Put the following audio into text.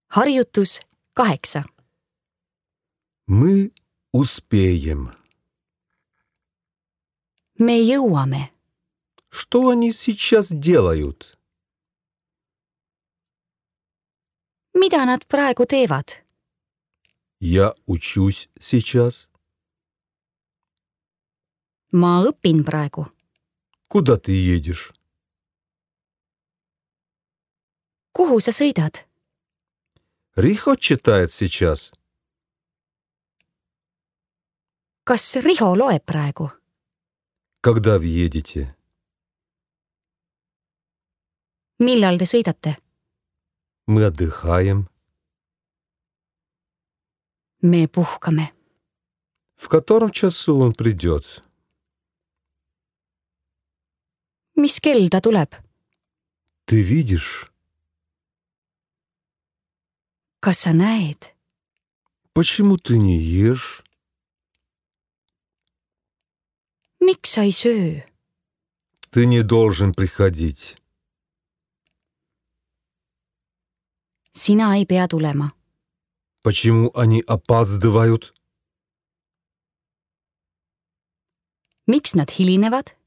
Harjutus 8. Мы успеем. Me jõuame. Что они сейчас делают? Mida nad praegu teevad? Я учусь сейчас. Ma õpin praegu. Куда ты едешь? Kuhu sa sõidad? Рихо читает сейчас. Kas Riho loeb praegu? Когда вы едете? Millal te sõidate? Мы отдыхаем. Me puhkame. В котором часу он придет? Mis kell ta tuleb? Ты видишь? Kas sa näed? Почему ты не ешь? Miks sa ei söö? Ты не должен приходить. Sina ei pea tulema. Почему они опаздывают? Miks nad hilinevad?